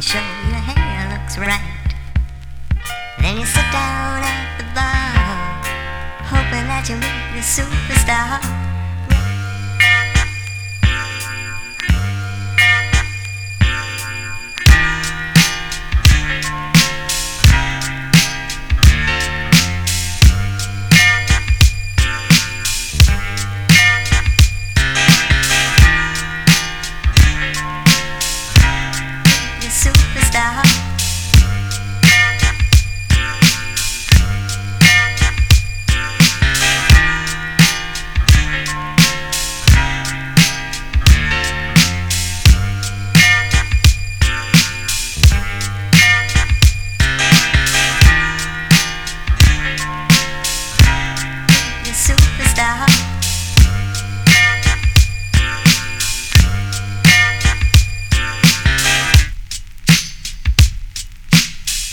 sure your hair looks right. Then you sit down at the bar, hoping that you meet a superstar.